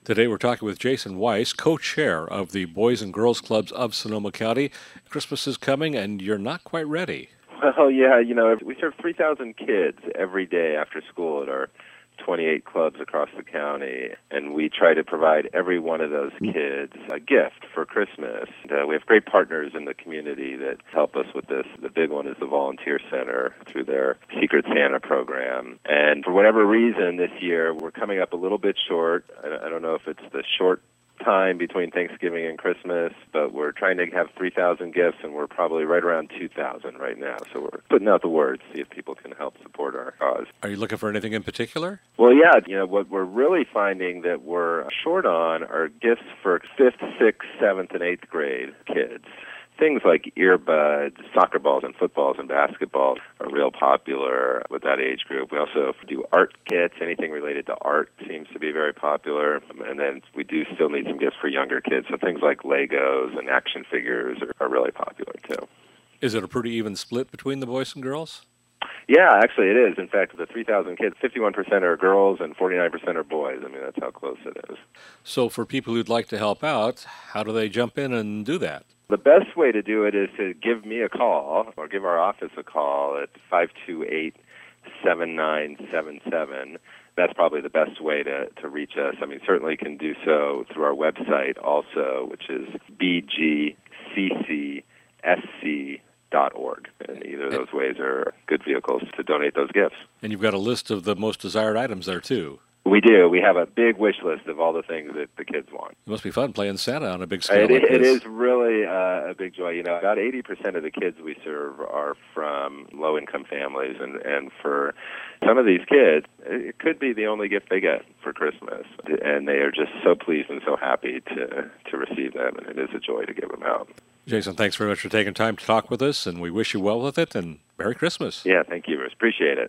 Today we're talking with Jason Weiss, co-chair of the Boys and Girls Clubs of Sonoma County. Christmas is coming and you're not quite ready. Well, yeah, we serve 3,000 kids every day after school at our 28 clubs across the county, and we try to provide every one of those kids a gift for Christmas. We have great partners in the community that help us with this. The big one is the Volunteer Center through their Secret Santa program. And for whatever reason this year, we're coming up a little bit short. I don't know if it's the short time between Thanksgiving and Christmas, but we're trying to have 3,000 gifts, and we're probably right around 2,000 right now. So we're putting out the word to see if people can help support our cause. Are you looking for anything in particular? Well, yeah, what we're really finding that we're short on are gifts for 5th, 6th, 7th, and 8th grade kids. Things like earbuds, soccer balls and footballs and basketball are real popular with that age group. We also do art kits. Anything related to art seems to be very popular. And then we do still need some gifts for younger kids. So things like Legos and action figures are really popular too. Is it a pretty even split between the boys and girls? Yeah, actually it is. In fact, the 3,000 kids, 51% are girls and 49% are boys. I mean, that's how close it is. So for people who'd like to help out, how do they jump in and do that? The best way to do it is to give me a call or give our office a call at 528-7977. That's probably the best way to reach us. I mean, certainly can do so through our website also, which is bgccsc.org. And either of those ways are good vehicles to donate those gifts. And you've got a list of the most desired items there, too. We do. We have a big wish list of all the things that the kids want. It must be fun playing Santa on a big scale like this. It is really a big joy. About 80% of the kids we serve are from low-income families, and for some of these kids, it could be the only gift they get for Christmas. And they are just so pleased and so happy to receive them, and it is a joy to give them out. Jason, thanks very much for taking time to talk with us, and we wish you well with it, and Merry Christmas. Yeah, thank you, Bruce. Appreciate it.